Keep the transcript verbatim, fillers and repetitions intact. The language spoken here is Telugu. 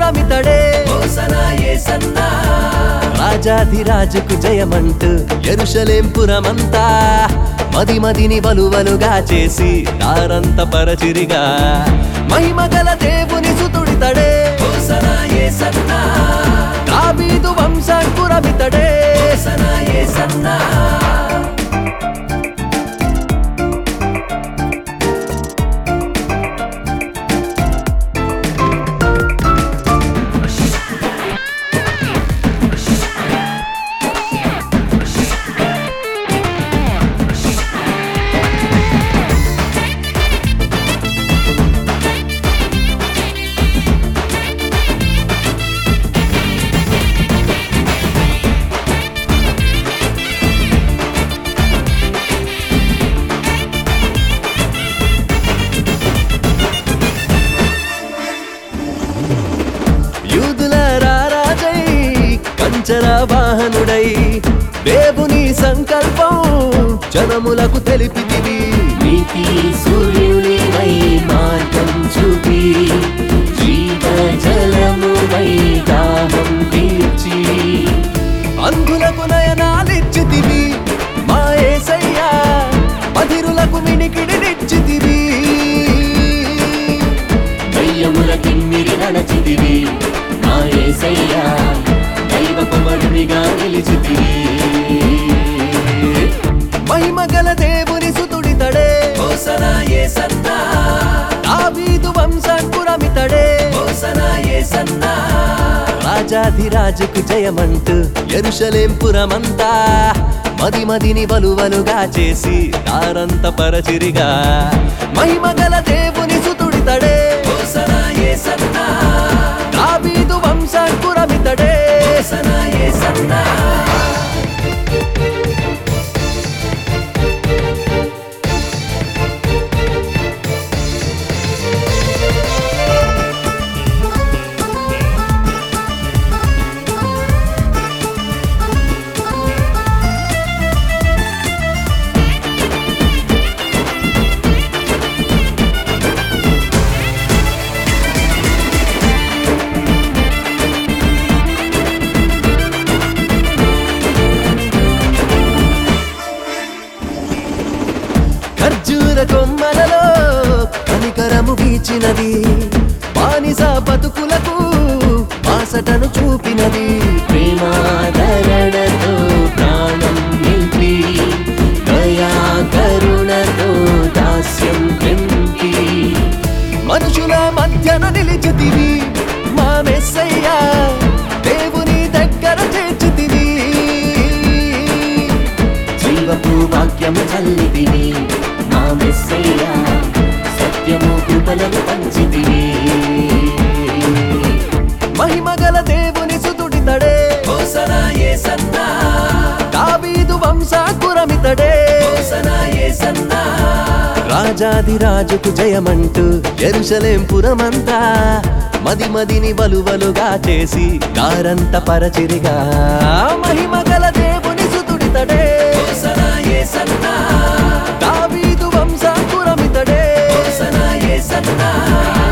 వంశాంకురమితడే రాజాధిరాజుకు జయమంటూ యెరూషలేం పురమంతా మది మదిని వలువలుగా చేసి దారంత పరచిరిగా మహిమగల దేవుని సుతుడితడే దావీదు వంశాంకురమితడే కంచరా వాహనుడై దేవుని సంకల్పం జనములకు తెలిపితివి నీతి సూర్యునివై మార్గం చూపి జీవ జలమువై దాహం తీర్చి అంధులకు నయనాలిచ్చితివి మా యేసయ్యా బధిరులకు వినికిడినిచ్చితివి దయ్యముల కిమ్మిరి నడచితివి మా యేసయ్యా దైవ కుమారునిగా నిలిచితివి మహిమగల దేవుని సుతుడితడే దావీదు వంశాంకురమితడే రాజాధిరాజుకు జయమంటూ యెరూషలేం పురమంతా మది మదిని వలువలుగా చేసి దారంత పరచిరిగా మహిమగల దేవుని సుతుడితడే దావీదు వంశాంకురమితడే ఖర్జూర కొమ్మలలో కనికరము వీచినది బానిస బతుకులకు బాసటను చూపినది ప్రేమాదరణతో ప్రాణం నిలిపి దయా కరుణతో దాస్యం పెంపి మనుషుల మధ్యన నిలిచితివి మా మెస్సయ్యా దేవుని దగ్గర చేర్చితివి జీవపు వాక్యము చల్లితివి మా మెస్సయ్యా సత్యము కృపలను పంచితివి మహిమగల దేవుని సుతుడితడే దావీదు వంశాంకురమితడే రాజాధిరాజుకు జయమంటూ యెరూషలేం పురమంతా మది మదిని వలువలుగా చేసి దారంత పరచిరిగా మహిమగల దేవుని సుతుడితడే దావీదు వంశాంకురమితడే